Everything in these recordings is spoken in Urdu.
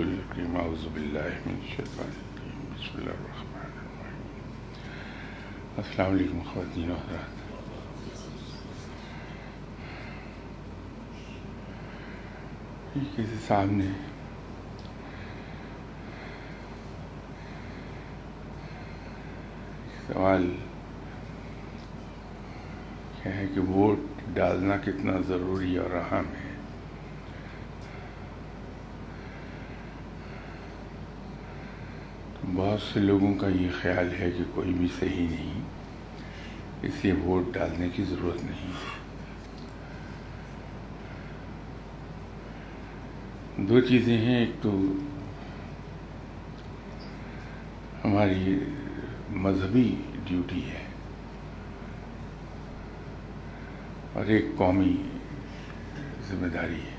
رسول الکریم اعوذ باللہ من الشیطان الرجیم بسم اللہ الرحمن الرحیم. السلام علیکم خواتین و حضرات. کسی صاحب نے سوال کیا ہے کہ ووٹ ڈالنا کتنا ضروری اور اہم ہے. بہت سے لوگوں کا یہ خیال ہے کہ کوئی بھی صحیح نہیں، اس لیے ووٹ ڈالنے کی ضرورت نہیں. دو چیزیں ہیں، ایک تو ہماری مذہبی ڈیوٹی ہے اور ایک قومی ذمہ داری ہے.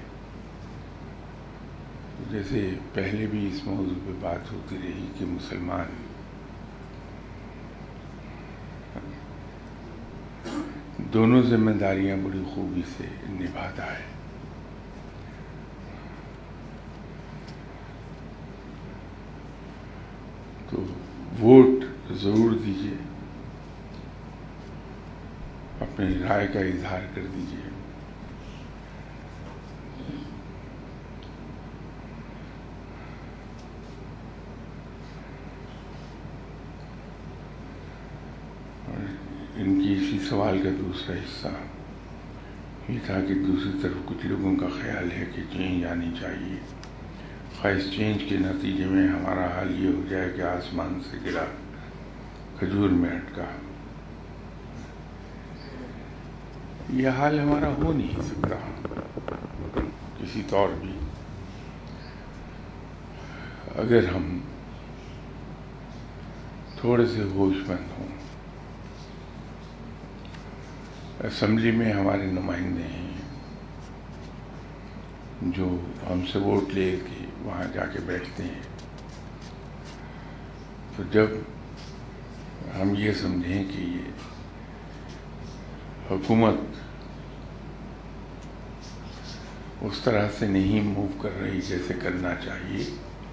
جیسے پہلے بھی اس موضوع پہ بات ہوتی رہی کہ مسلمان دونوں ذمہ داریاں بڑی خوبی سے نبھاتا ہے. تو ووٹ ضرور دیجیے، اپنی رائے کا اظہار کر دیجیے. ان کی اسی سوال کا دوسرا حصہ یہ تھا کہ دوسری طرف کچھ لوگوں کا خیال ہے کہ چینج آنی چاہیے، خواہ اس چینج کے نتیجے میں ہمارا حال یہ ہو جائے کہ آسمان سے گرا کھجور میں اٹکا. یہ حال ہمارا ہو نہیں سکتا کسی طور بھی اگر ہم تھوڑے سے ہوش مند ہوں. اسمبلی میں ہمارے نمائندے ہیں جو ہم سے ووٹ لے کے وہاں جا کے بیٹھتے ہیں. تو جب ہم یہ سمجھیں کہ یہ حکومت اس طرح سے نہیں موو کر رہی جیسے کرنا چاہیے،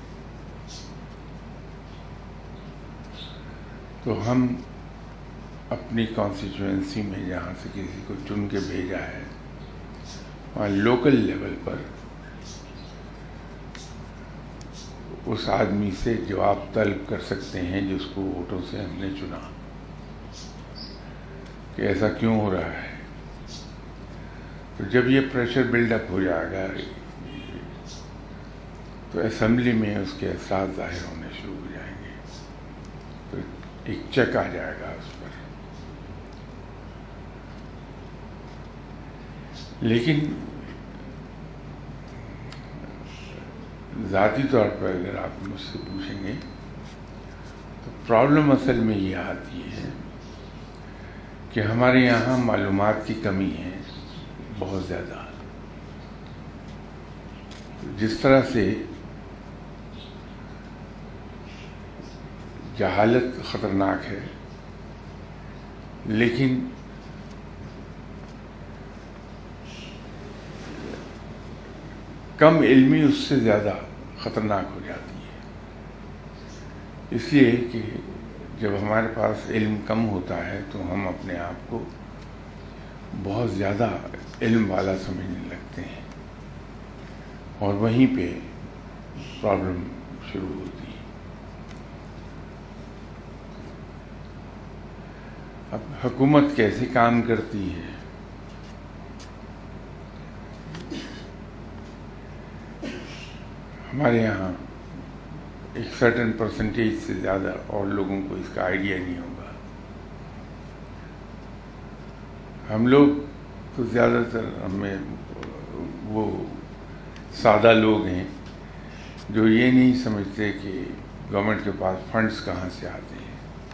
تو ہم اپنی کانسٹیچوئنسی میں جہاں سے کسی کو چن کے بھیجا ہے وہاں لوکل لیول پر اس آدمی سے جواب طلب کر سکتے ہیں جس کو ووٹوں سے ہم نے چنا کہ ایسا کیوں ہو رہا ہے. تو جب یہ پریشر بلڈ اپ ہو جائے گا تو اسمبلی میں اس کے اثرات ظاہر ہونے شروع ہو جائیں گے. تو ایک چیک آ جائے گا اس پر. لیکن ذاتی طور پر اگر آپ مجھ سے پوچھیں گے تو پرابلم اصل میں یہ آتی ہے کہ ہمارے یہاں معلومات کی کمی ہے بہت زیادہ. جس طرح سے جہالت خطرناک ہے، لیکن کم علمی اس سے زیادہ خطرناک ہو جاتی ہے. اس لیے کہ جب ہمارے پاس علم کم ہوتا ہے تو ہم اپنے آپ کو بہت زیادہ علم والا سمجھنے لگتے ہیں اور وہیں پہ پرابلم شروع ہوتی ہے. اب حکومت کیسے کام کرتی ہے؟ ہمارے یہاں ایک سرٹن پرسنٹیج سے زیادہ اور لوگوں کو اس کا آئیڈیا نہیں ہوگا. ہم لوگ تو زیادہ تر ہمیں وہ سادہ لوگ ہیں جو یہ نہیں سمجھتے کہ گورنمنٹ کے پاس فنڈز کہاں سے آتے ہیں.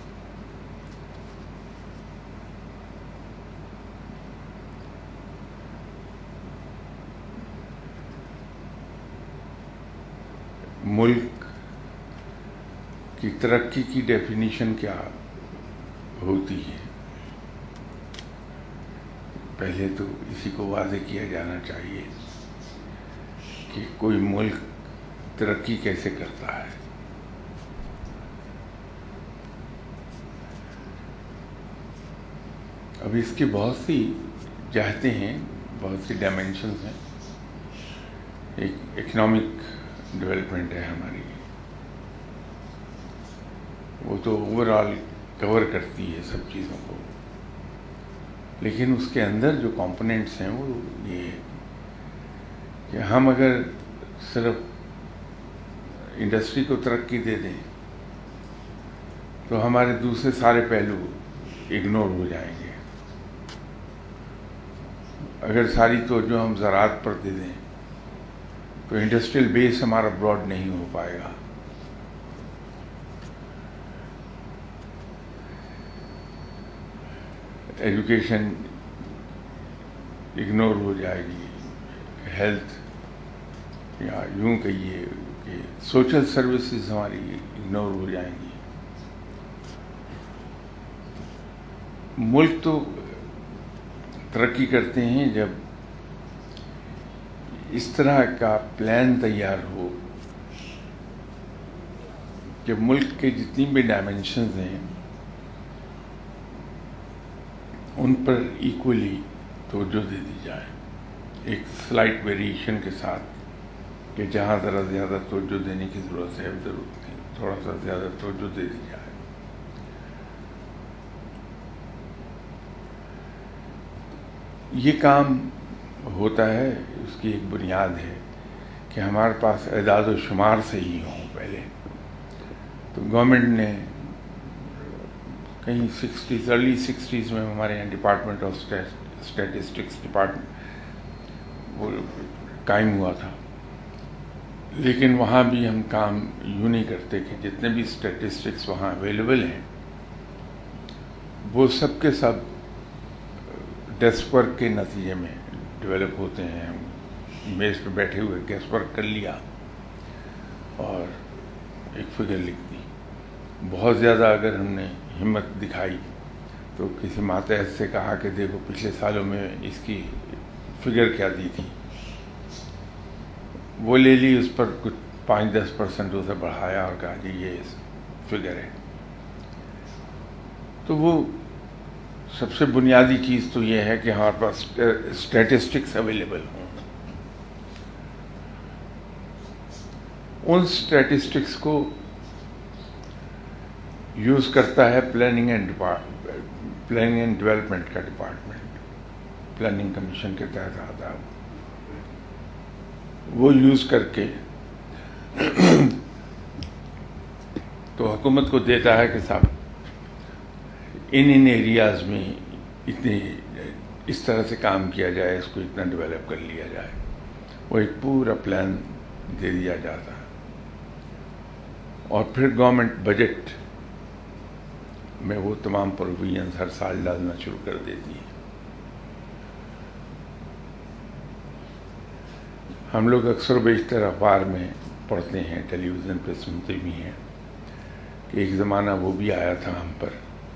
ملک کی ترقی کی ڈیفینیشن کیا ہوتی ہے؟ پہلے تو اسی کو واضح کیا جانا چاہیے کہ کوئی ملک ترقی کیسے کرتا ہے. اب اس کی بہت سی جہتیں ہیں، بہت سی ڈائمینشنز ہیں. ایک اکنامک ڈیولپمنٹ ہے ہماری، وہ تو اوور آل کور کرتی ہے سب چیزوں کو، لیکن اس کے اندر جو کمپوننٹس ہیں وہ یہ ہے کہ ہم اگر صرف انڈسٹری کو ترقی دے دیں تو ہمارے دوسرے سارے پہلو اگنور ہو جائیں گے. اگر ساری توجہ ہم زراعت پر دے دیں تو انڈسٹریل بیس ہمارا براڈ نہیں ہو پائے گا. ایجوکیشن اگنور ہو جائے گی، ہیلتھ یا یوں کہیے کہ سوشل سروسز ہماری اگنور ہو جائیں گی. ملک تو ترقی کرتے ہیں جب اس طرح کا پلان تیار ہو کہ ملک کے جتنی بھی ڈائمینشنز ہیں ان پر ایکولی توجہ دے دی جائے، ایک سلائٹ ویریشن کے ساتھ کہ جہاں ذرا زیادہ توجہ دینے کی ضرورت ہے ضرورت نہیں، تھوڑا سا زیادہ توجہ دے دی جائے. یہ کام ہوتا ہے، اس کی ایک بنیاد ہے کہ ہمارے پاس اعداد و شمار صحیح ہوں. پہلے تو گورنمنٹ نے کہیں ارلی 60s میں ہمارے یہاں ڈپارٹمنٹ آف اسٹیٹسٹکس ڈپارٹمنٹ وہ قائم ہوا تھا، لیکن وہاں بھی ہم کام یوں نہیں کرتے کہ جتنے بھی اسٹیٹسٹکس وہاں اویلیبل ہیں وہ سب کے سب ڈیسک ورک کے نتیجے میں ڈیولپ ہوتے ہیں. میز پہ بیٹھے ہوئے ڈیسک ورک کر لیا اور ایک فگر لکھ دی. بہت زیادہ اگر ہم نے ہمت دکھائی تو کسی ماتحت سے کہا کہ دیکھو پچھلے سالوں میں اس کی فگر کیا دی تھی، وہ لے لی، اس پر کچھ 5-10% اسے بڑھایا اور کہا جی یہ فگر ہے. تو وہ سب سے بنیادی چیز تو یہ ہے کہ ہمارے پاس اسٹیٹسٹکس اویلیبل ہوں. ان اسٹیٹسٹکس کو یوز کرتا ہے پلاننگ اینڈ ڈیولپمنٹ کا ڈپارٹمنٹ، پلاننگ کمیشن کے تحت آتا ہے. وہ یوز کر کے تو حکومت کو دیتا ہے کہ صاحب ان ایریاز میں اتنے اس طرح سے کام کیا جائے، اس کو اتنا ڈیولپ کر لیا جائے. وہ ایک پورا پلان دے دیا جاتا ہے اور پھر گورنمنٹ بجٹ میں وہ تمام پروویژنز ہر سال ڈالنا شروع کر دیتی ہے. ہم لوگ اکثر و بیشتر اخبار میں پڑھتے ہیں، ٹیلی ویژن پہ سنتے بھی ہیں کہ ایک زمانہ وہ بھی آیا تھا ہم پر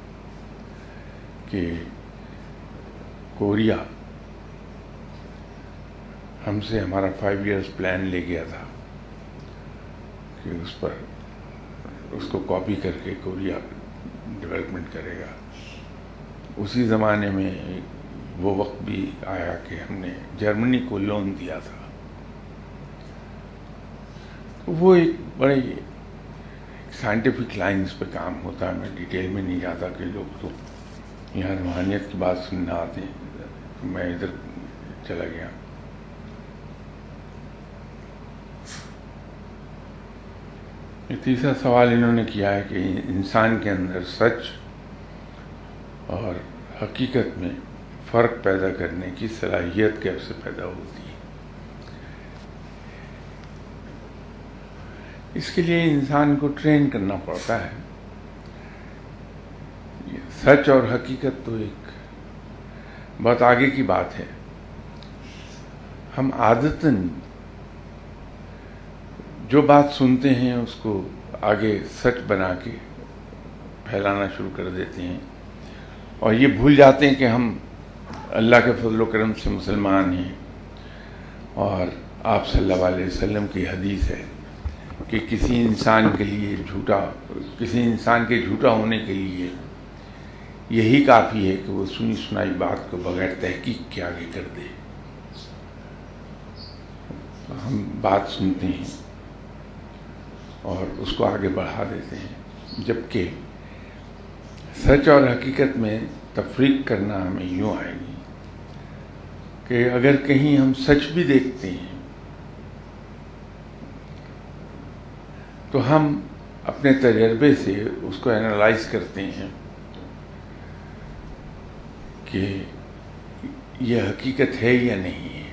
کہ کوریا ہم سے ہمارا 5 ایئرس پلان لے گیا تھا کہ اس کو کاپی کر کے کوریا ڈیولپمنٹ کرے گا. اسی زمانے میں وہ وقت بھی آیا کہ ہم نے جرمنی کو لون دیا تھا. وہ ایک بڑے سائنٹیفک لائنز پہ کام ہوتا ہے. میں ڈیٹیل میں نہیں جاتا کہ لوگ تو یہاں روحانیت کی بات سننا آتے ہیں، میں ادھر چلا گیا. تیسرا سوال انہوں نے کیا ہے کہ انسان کے اندر سچ اور حقیقت میں فرق پیدا کرنے کی صلاحیت کیسے پیدا ہوتی ہے. اس کے لیے انسان کو ٹرین کرنا پڑتا ہے. سچ اور حقیقت تو ایک بہت آگے کی بات ہے. ہم عادتاً جو بات سنتے ہیں اس کو آگے سچ بنا کے پھیلانا شروع کر دیتے ہیں اور یہ بھول جاتے ہیں کہ ہم اللہ کے فضل و کرم سے مسلمان ہیں اور آپ صلی اللہ علیہ وسلم کی حدیث ہے کہ کسی انسان کے جھوٹا ہونے کے لیے یہی کافی ہے کہ وہ سنی سنائی بات کو بغیر تحقیق کے آگے کر دے. ہم بات سنتے ہیں اور اس کو آگے بڑھا دیتے ہیں، جبکہ سچ اور حقیقت میں تفریق کرنا ہمیں یوں آئے گی کہ اگر کہیں ہم سچ بھی دیکھتے ہیں تو ہم اپنے تجربے سے اس کو اینالائز کرتے ہیں کہ یہ حقیقت ہے یا نہیں ہے.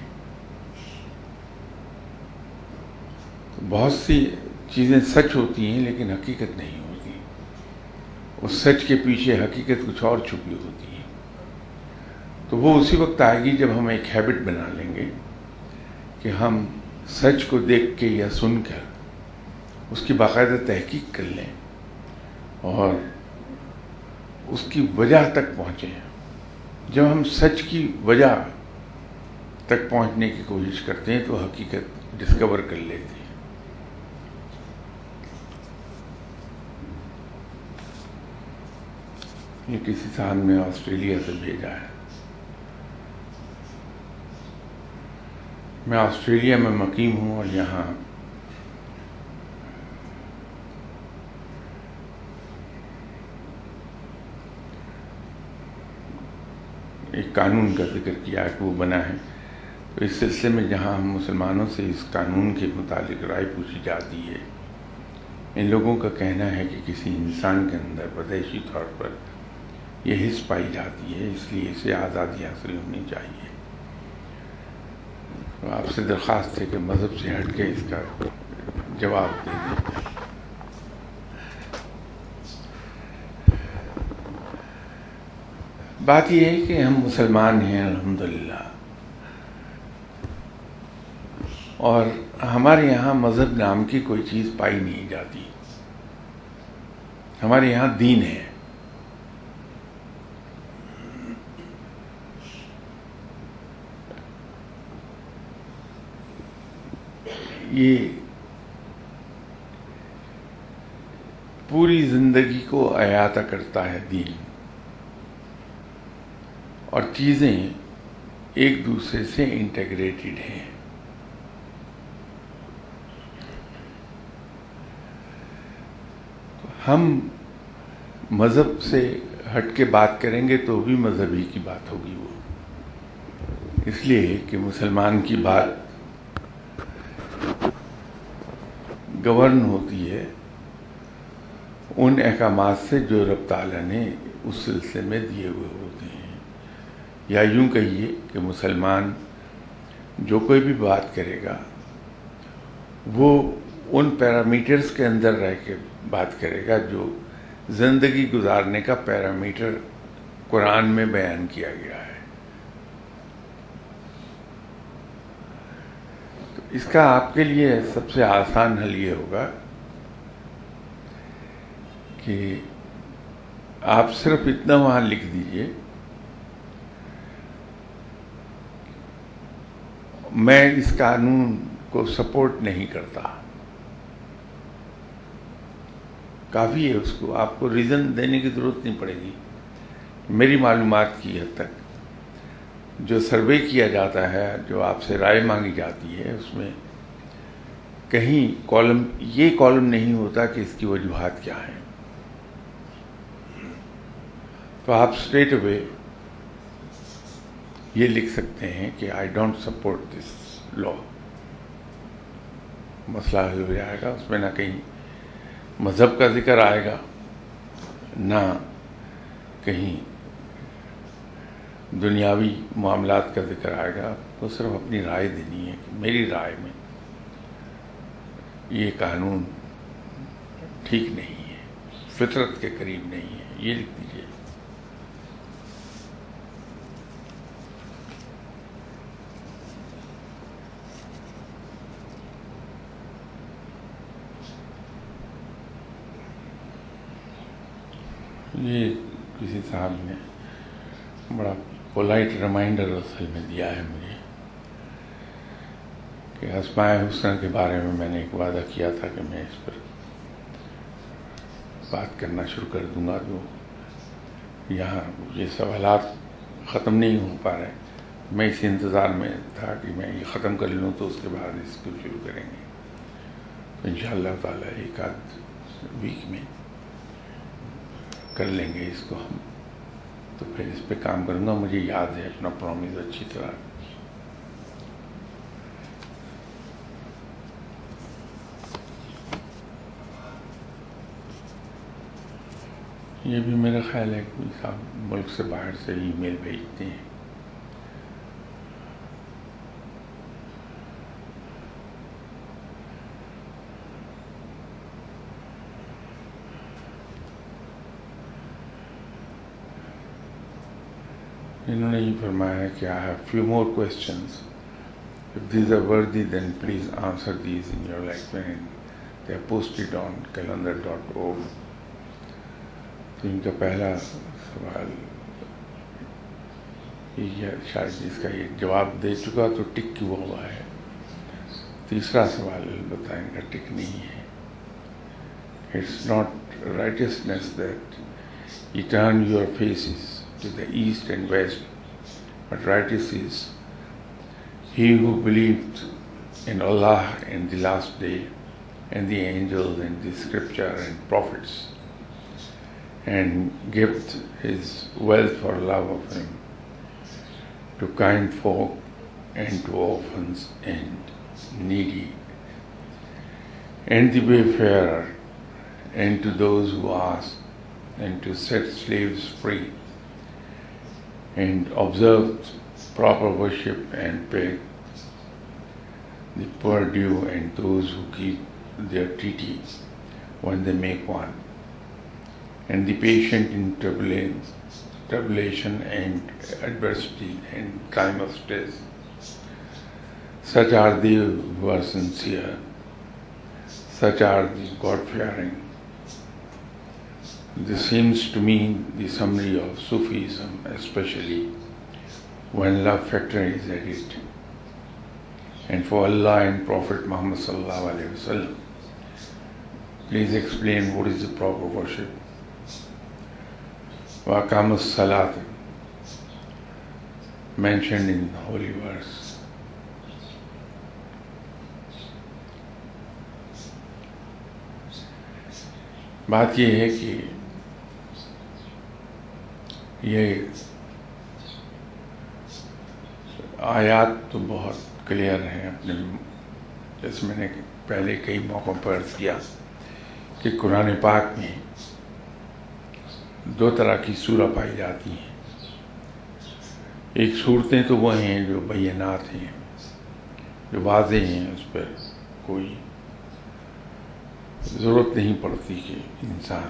بہت سی چیزیں سچ ہوتی ہیں لیکن حقیقت نہیں ہوتی. اس سچ کے پیچھے حقیقت کچھ اور چھپی ہوتی ہے. تو وہ اسی وقت آئے گی جب ہم ایک ہیبٹ بنا لیں گے کہ ہم سچ کو دیکھ کے یا سن کر اس کی باقاعدہ تحقیق کر لیں اور اس کی وجہ تک پہنچیں. جب ہم سچ کی وجہ تک پہنچنے کی کوشش کرتے ہیں تو حقیقت ڈسکور کر لیتے ہیں. یہ کسی صاحب نے آسٹریلیا سے بھیجا ہے. میں آسٹریلیا میں مقیم ہوں اور یہاں ایک قانون کا ذکر کیا ہے کہ وہ بنا ہے. تو اس سلسلے میں جہاں ہم مسلمانوں سے اس قانون کے متعلق رائے پوچھی جاتی ہے، ان لوگوں کا کہنا ہے کہ کسی انسان کے اندر پیدائشی طور پر یہ حس پائی جاتی ہے، اس لیے اسے آزادی حاصل ہونی چاہیے. تو آپ سے درخواست ہے کہ مذہب سے ہٹ کے اس کا جواب دے دیں. بات یہ ہے کہ ہم مسلمان ہیں الحمدللہ، اور ہمارے یہاں مذہب نام کی کوئی چیز پائی نہیں جاتی. ہمارے یہاں دین ہے. یہ پوری زندگی کو احاطہ کرتا ہے دین، اور چیزیں ایک دوسرے سے انٹیگریٹڈ ہیں. ہم مذہب سے ہٹ کے بات کریں گے تو بھی مذہبی کی بات ہوگی وہ، اس لیے کہ مسلمان کی بات گورن ہوتی ہے ان احکامات سے جو رب تعالیٰ نے اس سلسلے میں دیے ہوئے ہوتے ہیں. یا یوں کہیے کہ مسلمان جو کوئی بھی بات کرے گا وہ ان پیرامیٹرز کے اندر رہ کے بات کرے گا جو زندگی گزارنے کا پیرامیٹر قرآن میں بیان کیا گیا ہے. تو اس کا آپ کے لیے سب سے آسان حل یہ ہوگا کہ آپ صرف اتنا وہاں لکھ دیجئے، میں اس قانون کو سپورٹ نہیں کرتا. کافی ہے، اس کو آپ کو ریزن دینے کی ضرورت نہیں پڑے گی. میری معلومات کی حد تک جو سروے کیا جاتا ہے، جو آپ سے رائے مانگی جاتی ہے، اس میں کہیں یہ کالم نہیں ہوتا کہ اس کی وجوہات کیا ہیں. تو آپ اسٹریٹ اوے یہ لکھ سکتے ہیں کہ آئی ڈونٹ سپورٹ دس لا. مسئلہ حل ہو جائے گا. اس میں نہ کہیں مذہب کا ذکر آئے گا، نہ کہیں دنیاوی معاملات کا ذکر آئے گا. تو صرف اپنی رائے دینی ہے کہ میری رائے میں یہ قانون ٹھیک نہیں ہے، فطرت کے قریب نہیں ہے. یہ لکھ دیجیے. یہ کسی صاحب نے بڑا پولائٹ ریمائنڈر اصل میں دیا ہے مجھے کہ اسماء حسنہ کے بارے میں نے ایک وعدہ کیا تھا کہ میں اس پر بات کرنا شروع کر دوں گا. تو یہاں یہ سوالات ختم نہیں ہو پا رہے. میں اس انتظار میں تھا کہ میں یہ ختم کر لوں تو اس کے بعد اس کو شروع کریں گے. تو انشاءاللہ تعالیٰ ایک آدھ ویک میں کر لیں گے اس کو ہم. تو پھر اس پہ کام کروں گا. مجھے یاد ہے اپنا پرومس اچھی طرح. یہ بھی میرا خیال ہے کہ صاحب ملک سے باہر سے ای میل بھیجتے ہیں. انہوں نے یہ فرمایا ہے کہ I have few more questions. If these are worthy, then please answer these in your lecture. And they are posted on calendar.org. تو ان کا پہلا سوال یہ شاید اس کا یہ جواب دے چکا تو ٹک کیوں ہوا ہے. تیسرا سوال البتہ ان کا ٹک نہیں ہے. It's not righteousness that ye turn your faces to the east and west, but righteous is he who believed in Allah and the last day and the angels and the scripture and prophets, and gives his wealth for love of him to kind folk and to orphans and needy and the wayfarer and to those who ask, and to set slaves free, and observe proper worship and pay the poor due, and those who keep their treaty when they make one, and the patient in tribulation and adversity and time of stress. Such are they who are sincere, such are the God-fearing. This seems to me the summary of Sufism, especially when love factor is added. And for Allah and Prophet Muhammad sallallahu alaihi wasallam, please explain what is the proper worship. Wa aqamus salat mentioned in the holy verse. بات یہ ہے کہ یہ آیات تو بہت کلیئر ہیں اپنے، جیسے میں نے پہلے کئی موقعوں پر عرض کیا کہ قرآن پاک میں دو طرح کی سورہ پائی جاتی ہیں. ایک صورتیں تو وہ ہیں جو بینات ہیں، جو واضح ہیں، اس پر کوئی ضرورت نہیں پڑتی کہ انسان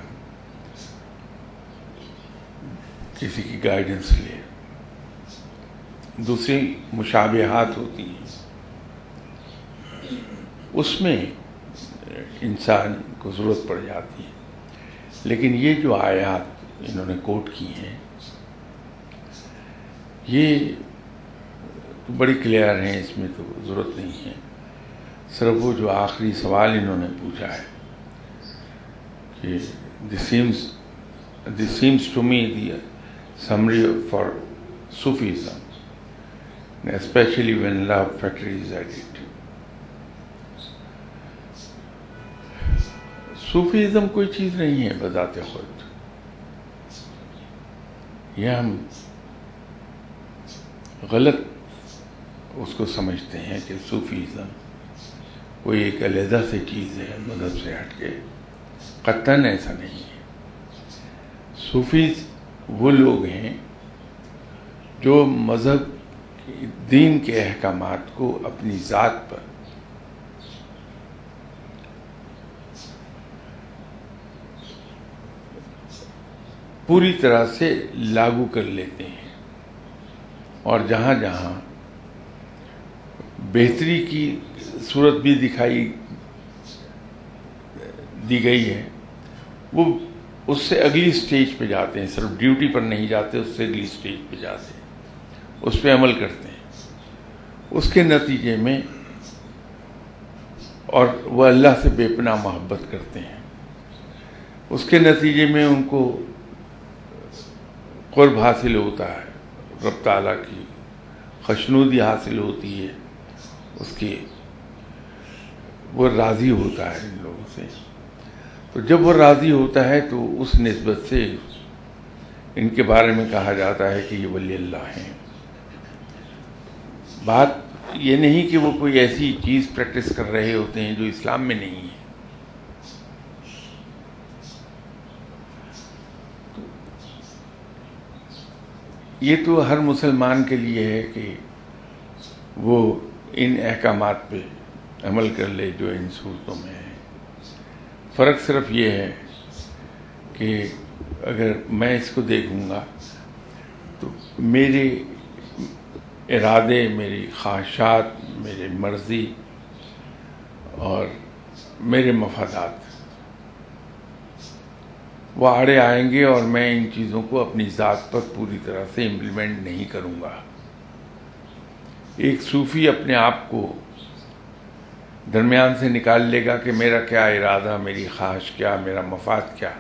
کسی کی گائیڈنس لے. دوسری مشابہات ہوتی ہیں، اس میں انسان کو ضرورت پڑ جاتی ہے. لیکن یہ جو آیات انہوں نے کوٹ کی ہیں یہ بڑی کلیئر ہیں، اس میں تو ضرورت نہیں ہے. صرف وہ جو آخری سوال انہوں نے پوچھا ہے کہ this seems to me the summary for Sufism, especially when love factor is added. Sufism کوئی چیز نہیں ہے بذات خود. یہ ہم غلط اس کو سمجھتے ہیں کہ صوفیزم کوئی ایک علیحدہ سے چیز ہے مذہب سے ہٹ کے. قطعاً ایسا نہیں ہے. صوفیز وہ لوگ ہیں جو مذہب دین کے احکامات کو اپنی ذات پر پوری طرح سے لاگو کر لیتے ہیں، اور جہاں جہاں بہتری کی صورت بھی دکھائی دی گئی ہے وہ اس سے اگلی سٹیج پہ جاتے ہیں. صرف ڈیوٹی پر نہیں جاتے، اس سے اگلی سٹیج پہ جاتے ہیں، اس پہ عمل کرتے ہیں. اس کے نتیجے میں اور وہ اللہ سے بے پناہ محبت کرتے ہیں. اس کے نتیجے میں ان کو قرب حاصل ہوتا ہے، رب تعالیٰ کی خوشنودی حاصل ہوتی ہے، اس کی وہ راضی ہوتا ہے ان لوگوں سے. تو جب وہ راضی ہوتا ہے تو اس نسبت سے ان کے بارے میں کہا جاتا ہے کہ یہ ولی اللہ ہیں. بات یہ نہیں کہ وہ کوئی ایسی چیز پریکٹس کر رہے ہوتے ہیں جو اسلام میں نہیں ہے. یہ تو ہر مسلمان کے لیے ہے کہ وہ ان احکامات پہ عمل کر لے جو ان صورتوں میں ہے. فرق صرف یہ ہے کہ اگر میں اس کو دیکھوں گا تو میرے ارادے، میری خواہشات، میری مرضی اور میرے مفادات وہ آڑے آئیں گے اور میں ان چیزوں کو اپنی ذات پر پوری طرح سے امپلیمنٹ نہیں کروں گا. ایک صوفی اپنے آپ کو درمیان سے نکال لے گا کہ میرا کیا ارادہ، میری خواہش کیا، میرا مفاد کیا.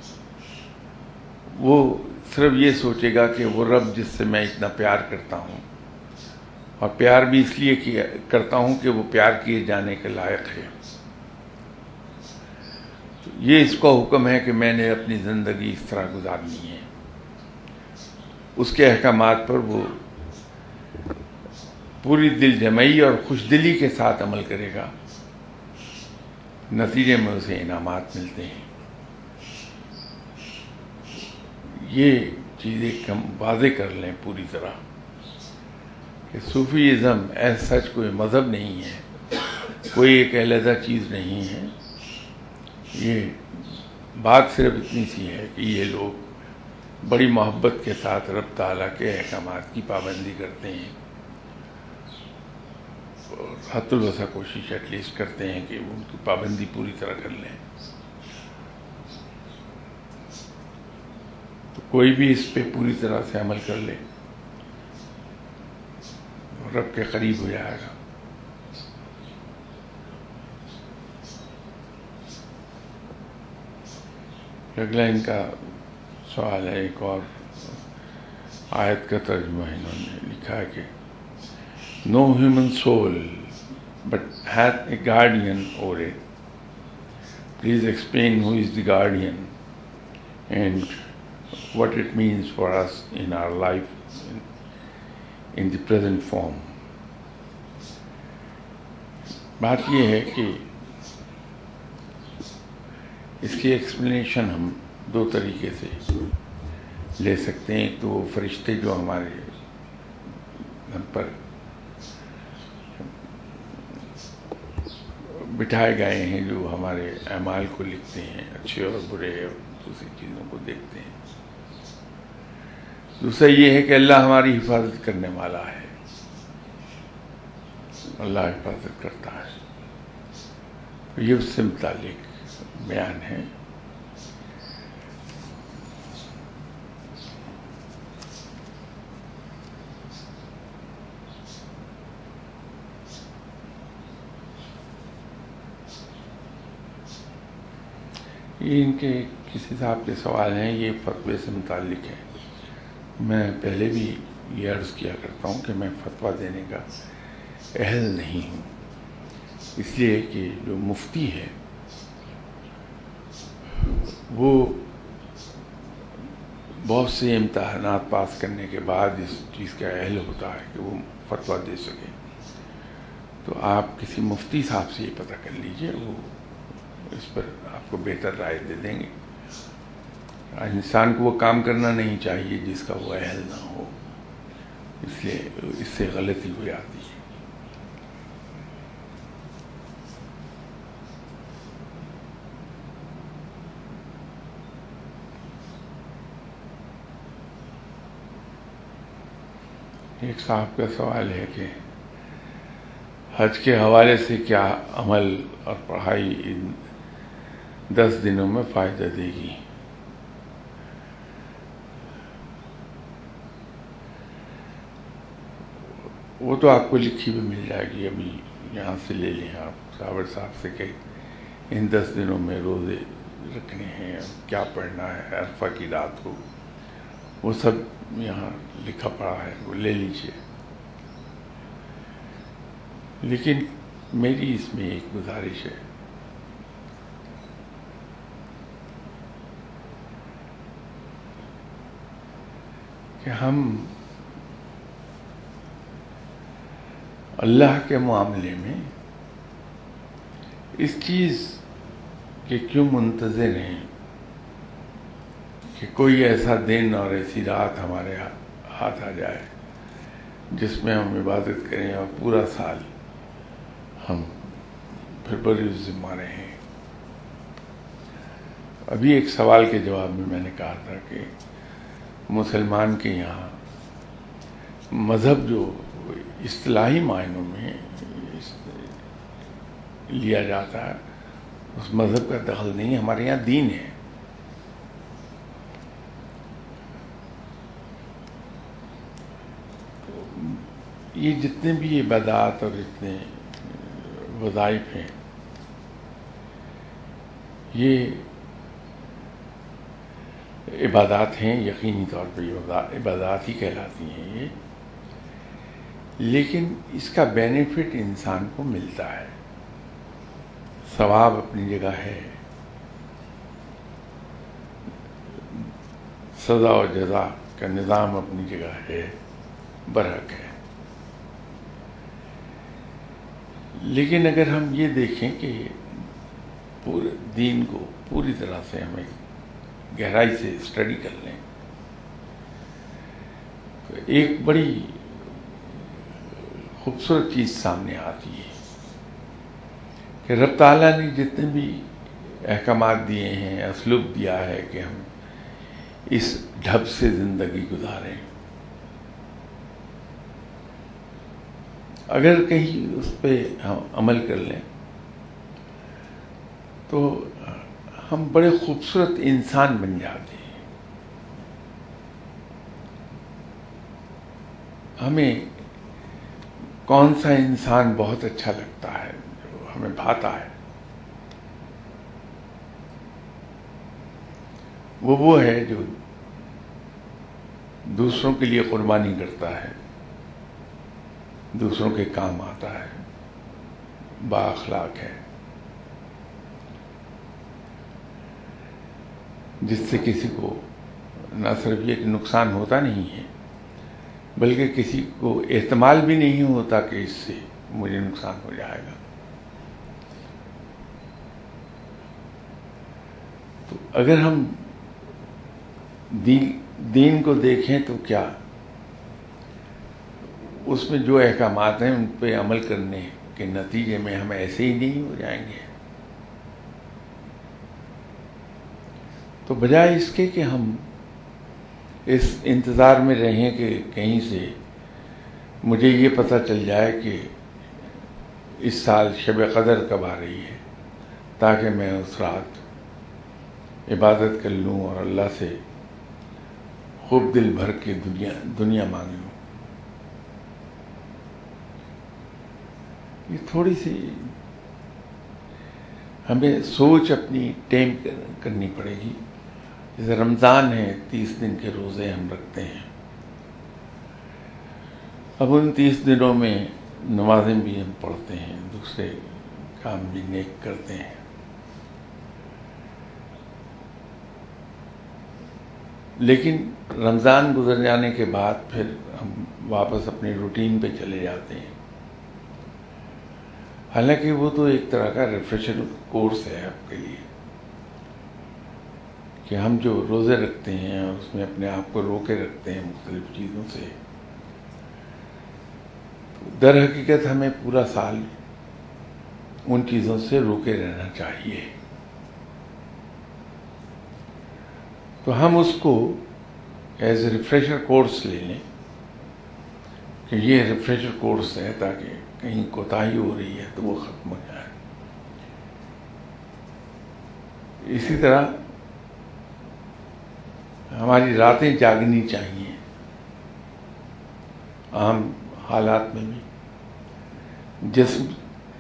وہ صرف یہ سوچے گا کہ وہ رب جس سے میں اتنا پیار کرتا ہوں، اور پیار بھی اس لیے کرتا ہوں کہ وہ پیار کیے جانے کے لائق ہے. یہ اس کا حکم ہے کہ میں نے اپنی زندگی اس طرح گزارنی ہے. اس کے احکامات پر وہ پوری دل جمعی اور خوش دلی کے ساتھ عمل کرے گا. نتیجے میں اسے انعامات ملتے ہیں. یہ چیزیں ہم واضح کر لیں پوری طرح کہ صوفیزم ایز سچ کوئی مذہب نہیں ہے، کوئی ایک علیحدہ چیز نہیں ہے. یہ بات صرف اتنی سی ہے کہ یہ لوگ بڑی محبت کے ساتھ رب تعالیٰ کے احکامات کی پابندی کرتے ہیں، اور حد الوسع کوشش ایٹ لیسٹ کرتے ہیں کہ ان کی پابندی پوری طرح کر لیں. تو کوئی بھی اس پہ پوری طرح سے عمل کر لے رب کے قریب ہو جائے گا. اگلا ان کا سوال ہے، ایک اور آیت کا ترجمہ انہوں نے لکھا ہے کہ no human soul but hath a guardian over it. Please explain who is the guardian and what it means for us in our life in the present form. بات یہ ہے کہ اس کی ایکسپلینیشن ہم دو طریقے سے لے سکتے ہیں. ایک تو وہ فرشتے جو ہمارے گھر پر بٹھائے گئے ہیں، جو ہمارے اعمال کو لکھتے ہیں، اچھے اور برے اور دوسری چیزوں کو دیکھتے ہیں. دوسرا یہ ہے کہ اللہ ہماری حفاظت کرنے والا ہے، اللہ حفاظت کرتا ہے. یہ اس سے متعلق بیان ہے. یہ ان کے کسی صاحب کے سوال ہیں، یہ فتوے سے متعلق ہے. میں پہلے بھی یہ عرض کیا کرتا ہوں کہ میں فتویٰ دینے کا اہل نہیں ہوں، اس لیے کہ جو مفتی ہے وہ بہت سے امتحانات پاس کرنے کے بعد اس چیز کا اہل ہوتا ہے کہ وہ فتویٰ دے سکے. تو آپ کسی مفتی صاحب سے یہ پتہ کر لیجئے، وہ اس پر آپ کو بہتر رائے دے دیں گے. انسان کو وہ کام کرنا نہیں چاہیے جس کا وہ اہل نہ ہو، اس لیے اس سے غلطی ہو جاتی ہے. ایک صاحب کا سوال ہے کہ حج کے حوالے سے کیا عمل اور پڑھائی ان 10 دنوں میں فائدہ دے گی؟ وہ تو آپ کو لکھی بھی مل جائے گی، ابھی یہاں سے لے لیں آپ صابر صاحب سے کہ ان 10 دنوں میں روزے رکھنے ہیں، کیا پڑھنا ہے عرفہ کی رات کو، وہ سب یہاں لکھا پڑا ہے، وہ لے لیجیے۔ لیکن میری اس میں ایک گزارش ہے کہ ہم اللہ کے معاملے میں اس چیز کے کیوں منتظر ہیں کہ کوئی ایسا دن اور ایسی رات ہمارے ہاتھ آ جائے جس میں ہم عبادت کریں اور پورا سال ہم پھر بڑی ذمہ رہیں۔ ابھی ایک سوال کے جواب میں نے کہا تھا کہ مسلمان کے یہاں مذہب جو اصطلاحی معنوں میں لیا جاتا ہے اس مذہب کا دخل نہیں، ہمارے یہاں دین ہے۔ یہ جتنے بھی عبادات اور اتنے وظائف ہیں یہ عبادات ہیں، یقینی طور پہ عبادات ہی کہلاتی ہیں یہ، لیکن اس کا بینیفٹ انسان کو ملتا ہے، ثواب اپنی جگہ ہے، سزا و جزا کا نظام اپنی جگہ ہے، برحق ہے۔ لیکن اگر ہم یہ دیکھیں کہ پورے دین کو پوری طرح سے ہمیں گہرائی سے اسٹڈی کر لیں تو ایک بڑی خوبصورت چیز سامنے آتی ہے کہ رب تعالیٰ نے جتنے بھی احکامات دیے ہیں، اسلوب دیا ہے کہ ہم اس ڈھب سے زندگی گزاریں، اگر کہیں اس پہ ہم عمل کر لیں تو ہم بڑے خوبصورت انسان بن جاتے ہیں۔ ہمیں کون سا انسان بہت اچھا لگتا ہے جو ہمیں بھاتا ہے؟ وہ ہے جو دوسروں کے لیے قربانی کرتا ہے، دوسروں کے کام آتا ہے، با اخلاق ہے، جس سے کسی کو نہ صرف یہ کہ نقصان ہوتا نہیں ہے بلکہ کسی کو احتمال بھی نہیں ہوتا کہ اس سے مجھے نقصان ہو جائے گا۔ تو اگر ہم دین کو دیکھیں تو کیا اس میں جو احکامات ہیں ان پہ عمل کرنے کے نتیجے میں ہم ایسے ہی نہیں ہو جائیں گے؟ تو بجائے اس کے کہ ہم اس انتظار میں رہیں کہ کہیں سے مجھے یہ پتہ چل جائے کہ اس سال شب قدر کب آ رہی ہے تاکہ میں اس رات عبادت کر لوں اور اللہ سے خوب دل بھر کے دنیا مانگ لوں، یہ تھوڑی سی ہمیں سوچ اپنی ٹیم کرنی پڑے گی۔ جیسے رمضان ہے، 30 دن کے روزے ہم رکھتے ہیں، اب ان 30 دنوں میں نمازیں بھی ہم پڑھتے ہیں، دوسرے کام بھی نیک کرتے ہیں، لیکن رمضان گزر جانے کے بعد پھر ہم واپس اپنی روٹین پہ چلے جاتے ہیں۔ حالانکہ وہ تو ایک طرح کا ریفریشر کورس ہے آپ کے لیے کہ ہم جو روزے رکھتے ہیں اور اس میں اپنے آپ کو روکے رکھتے ہیں مختلف چیزوں سے، در حقیقت ہمیں پورا سال ان چیزوں سے روکے رہنا چاہیے۔ تو ہم اس کو ایز اے ریفریشر کورس لے لیں کہ یہ ریفریشر کورس ہے تاکہ کہیں کوتاہی ہو رہی ہے تو وہ ختم ہو جائے۔ اسی طرح ہماری راتیں جاگنی چاہیے عام حالات میں بھی، جسم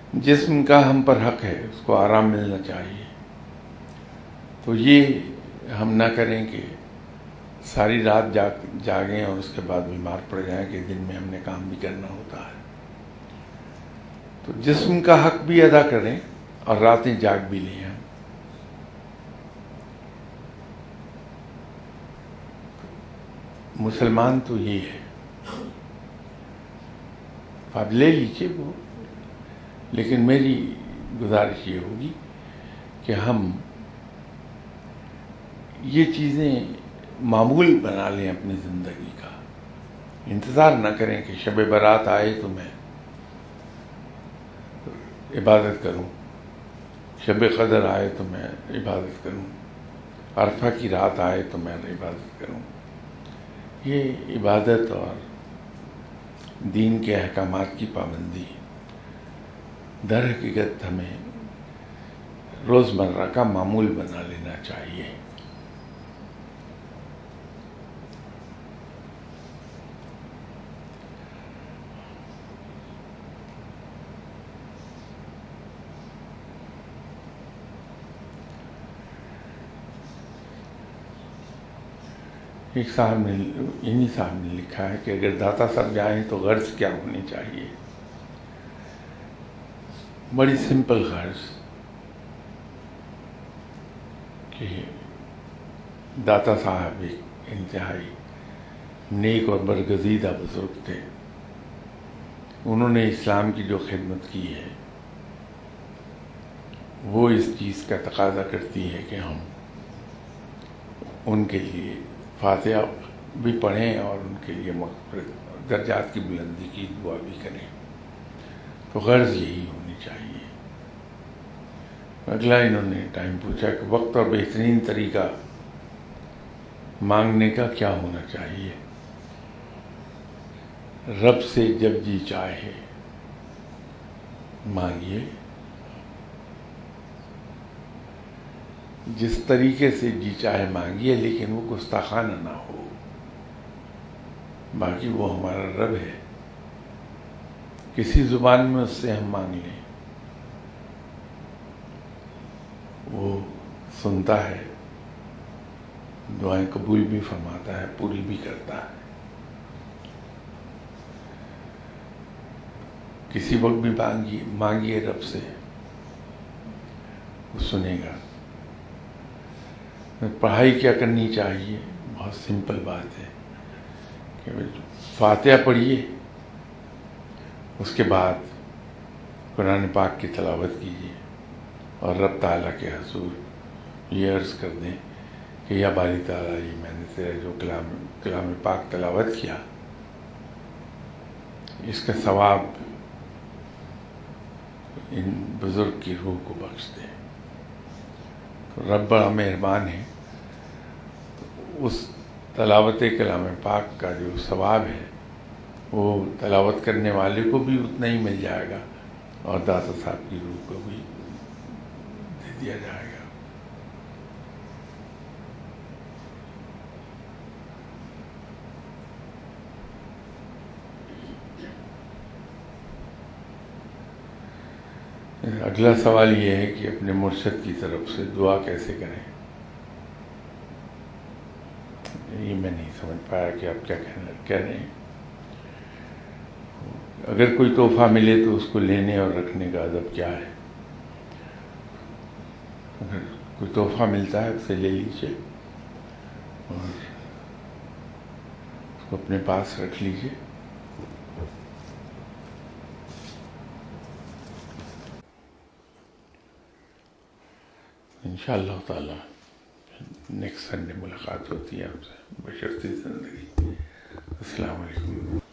جسم کا ہم پر حق ہے، اس کو آرام ملنا چاہیے، تو یہ ہم نہ کریں کہ ساری رات جاگیں اور اس کے بعد بیمار پڑ جائیں کہ دن میں ہم نے کام بھی کرنا ہوتا ہے۔ تو جسم کا حق بھی ادا کریں اور راتیں جاگ بھی لیں ہم۔ مسلمان تو یہ ہے، آپ لے لیجیے وہ، لیکن میری گزارش یہ ہوگی کہ ہم یہ چیزیں معمول بنا لیں اپنی زندگی کا، انتظار نہ کریں کہ شب برات آئے تو میں عبادت کروں، شب قدر آئے تو میں عبادت کروں، عرفہ کی رات آئے تو میں عبادت کروں۔ یہ عبادت اور دین کے احکامات کی پابندی در حقیقت ہمیں روزمرہ کا معمول بنا لینا چاہیے۔ ایک صاحب نے، انہی صاحب نے لکھا ہے کہ اگر داتا صاحب جائیں تو غرض کیا ہونی چاہیے؟ بڑی سمپل غرض کہ داتا صاحب ایک انتہائی نیک اور برگزیدہ بزرگ تھے، انہوں نے اسلام کی جو خدمت کی ہے وہ اس چیز کا تقاضا کرتی ہے کہ ہم ان کے لیے فاتحہ بھی پڑھیں اور ان کے لیے مغفرت، درجات کی بلندی کی دعا بھی کریں۔ تو غرض یہی ہونی چاہیے۔ اگلا انہوں نے ٹائم پوچھا کہ وقت اور بہترین طریقہ مانگنے کا کیا ہونا چاہیے؟ رب سے جب جی چاہے مانگیے، جس طریقے سے جی چاہے مانگیے، لیکن وہ گستاخانہ نہ ہو۔ باقی وہ ہمارا رب ہے، کسی زبان میں اس سے ہم مانگ لیں، وہ سنتا ہے، دعائیں قبول بھی فرماتا ہے، پوری بھی کرتا ہے۔ کسی وقت بھی مانگیے رب سے، وہ سنے گا۔ پڑھائی کیا کرنی چاہیے؟ بہت سمپل بات ہے کہ فاتحہ پڑھیے، اس کے بعد قرآن پاک کی تلاوت کیجیے اور رب تعالیٰ کے حضور یہ عرض کر دیں کہ یا باری تعالیٰ، یہ میں نے تیرا جو کلام پاک تلاوت کیا، اس کا ثواب ان بزرگ کی روح کو بخش دے۔ رب بڑا مہربان ہے، اس تلاوت کلام پاک کا جو ثواب ہے وہ تلاوت کرنے والے کو بھی اتنا ہی مل جائے گا اور داتا صاحب کی روح کو بھی دے دیا جائے گا۔ اگلا سوال یہ ہے کہ اپنے مرشد کی طرف سے دعا کیسے کریں؟ یہ میں نہیں سمجھ پایا کہ آپ کیا کہہ رہے ہیں۔ اگر کوئی تحفہ ملے تو اس کو لینے اور رکھنے کا ادب کیا ہے؟ اگر کوئی تحفہ ملتا ہے اسے لے لیجیے اور اس کو اپنے پاس رکھ لیجیے۔ انشاءاللہ تعالی نیکسٹ سنڈے ملاقات ہوتی ہے آپ سے بشرطِ زندگی۔ السلام علیکم۔